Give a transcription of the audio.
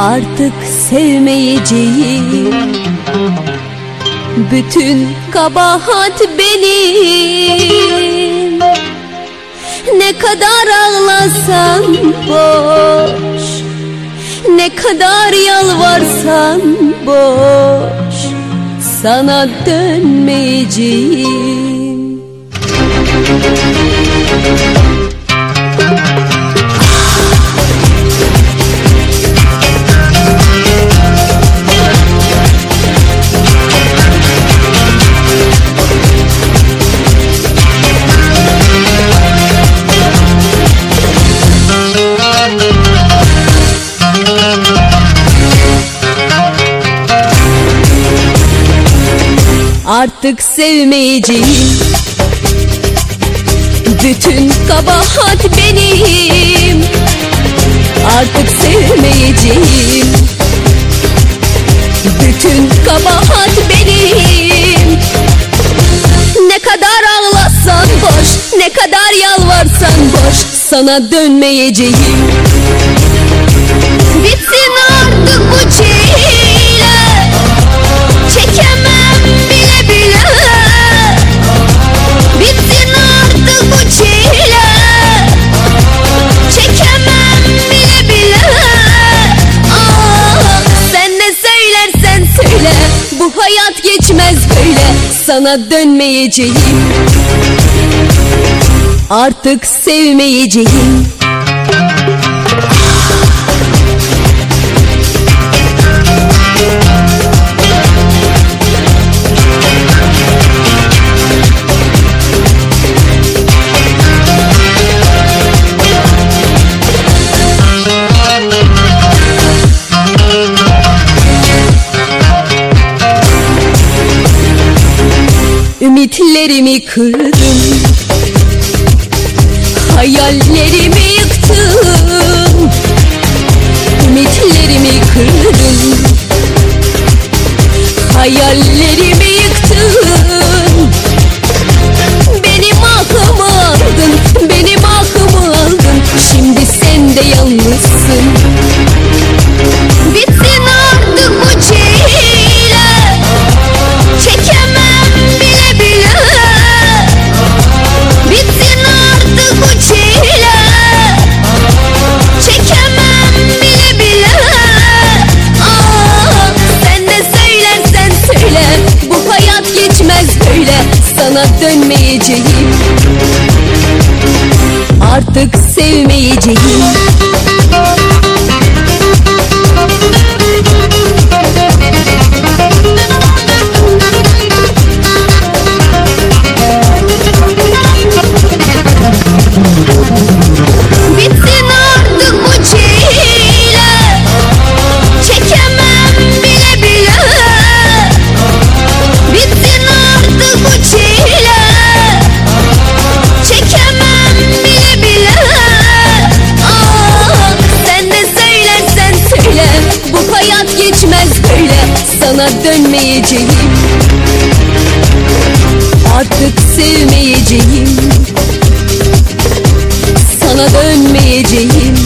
Artık sevmeyeceğim. Bütün kabahat benim. Ne kadar ağlasam boş, ne kadar yalvarsam boş, sana dönmeyeceğim. Artık sevmeyeceğim. Bütün kabahat benim. Artık sevmeyeceğim. Bütün kabahat benim. Ne kadar ağlasan boş, ne kadar yalvarsan boş, sana dönmeyeceğim. Bitsin artık bu çile, çekemem bile bile. Bitsin artık bu çile, çekemem bile bile. Ah, sen ne söylersen söyle, bu hayat geçmez böyle, sana dönmeyeceğim. Artık sevmeyeceğim. Ümitlerimi kırdın, hayallerimi yıktın. Ümitlerimi kırdın, hayallerimi yıktın. Benim aklımı aldın, benim aklımı aldın. Şimdi sen de yalnızsın. Bitsin artık bu çile, çekemem bile bile. Bitsin artık bu çile, çekemem bile bile. Ah, sen ne söylersen söyle, bu hayat geçmez böyle, sana dönmeyeceğim. Artık sevmeyeceğim. Bitsin artık bu çile, çekemem bile bile. Bitsin artık bu çile, çekemem bile bile. Ah, sen ne söylersen söyle, bu hayat geçmez böyle, sana dönmeyeceğim. Artık sevmeyeceğim, sana dönmeyeceğim.